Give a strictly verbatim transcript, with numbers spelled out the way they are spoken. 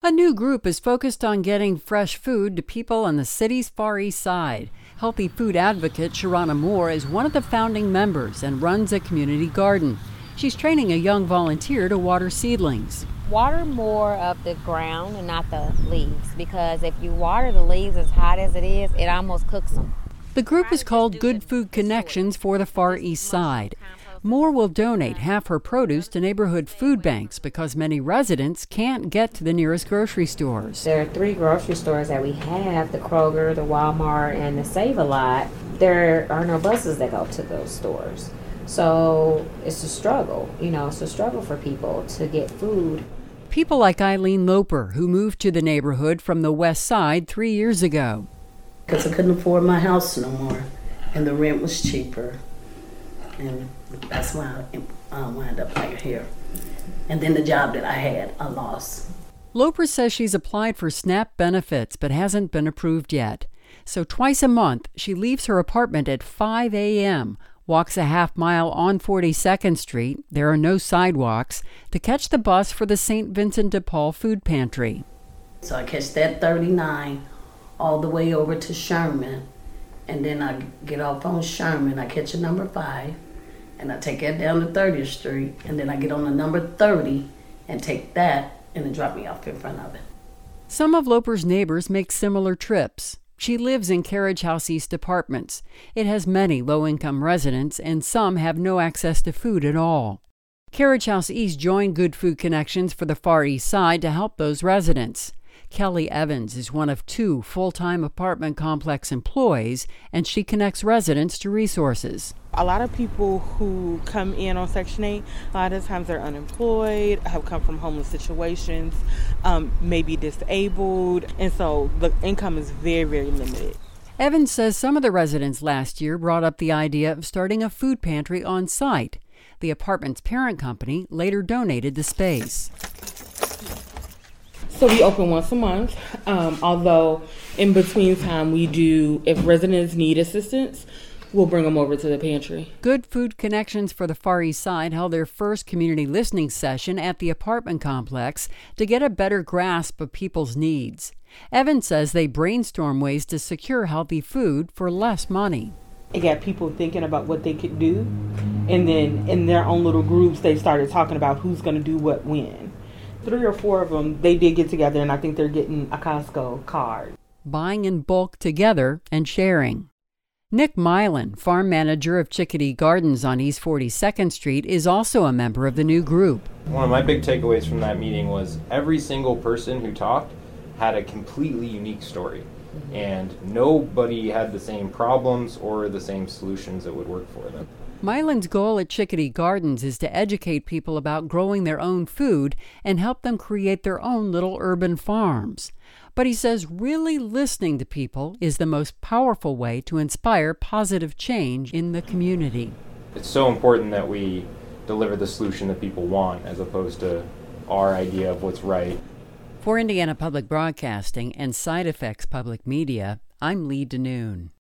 A new group is focused on getting fresh food to people on the city's Far East Side. Healthy food advocate Sharana Moore is one of the founding members and runs a community garden. She's training a young volunteer to water seedlings. Water more of the ground and not the leaves, because if you water the leaves as hot as it is, it almost cooks them. The group is called Good Food Connections for the Far East Side. Moore will donate half her produce to neighborhood food banks because many residents can't get to the nearest grocery stores. There are three grocery stores that we have, the Kroger, the Walmart, and the Save-A-Lot. There are no buses that go to those stores. So it's a struggle, you know, it's a struggle for people to get food. People like Eileen Loper, who moved to the neighborhood from the west side three years ago. Because I couldn't afford my house no more, and the rent was cheaper. And that's why I uh, wound up right here. And then the job that I had, I lost. Loper says she's applied for SNAP benefits but hasn't been approved yet. So twice a month, she leaves her apartment at five a.m., walks a half mile on forty-second Street, there are no sidewalks, to catch the bus for the Saint Vincent de Paul Food Pantry. So I catch that thirty-nine all the way over to Sherman, and then I get off on Sherman, I catch a number five, and I take that down to thirtieth Street, and then I get on the number thirty and take that and then drop me off in front of it. Some of Loper's neighbors make similar trips. She lives in Carriage House East Apartments. It has many low-income residents, and some have no access to food at all. Carriage House East joined Good Food Connections for the Far East Side to help those residents. Kelly Evans is one of two full-time apartment complex employees, and she connects residents to resources. A lot of people who come in on Section eight, a lot of times they're unemployed, have come from homeless situations, um, maybe disabled, and so the income is very, very limited. Evans says some of the residents last year brought up the idea of starting a food pantry on site. The apartment's parent company later donated the space. So we open once a month, um, although in between time we do, if residents need assistance, we'll bring them over to the pantry. Good Food Connections for the Far East Side held their first community listening session at the apartment complex to get a better grasp of people's needs. Evans says they brainstorm ways to secure healthy food for less money. It got people thinking about what they could do, and then in their own little groups they started talking about who's going to do what when. Three or four of them, they did get together, and I think they're getting a Costco card. Buying in bulk together and sharing. Nick Milan, farm manager of Chickadee Gardens on East forty-second Street, is also a member of the new group. One of my big takeaways from that meeting was every single person who talked had a completely unique story. Mm-hmm. And nobody had the same problems or the same solutions that would work for them. Milan's goal at Chickadee Gardens is to educate people about growing their own food and help them create their own little urban farms. But he says really listening to people is the most powerful way to inspire positive change in the community. It's so important that we deliver the solution that people want as opposed to our idea of what's right. For Indiana Public Broadcasting and Side Effects Public Media, I'm Lee DeNoon.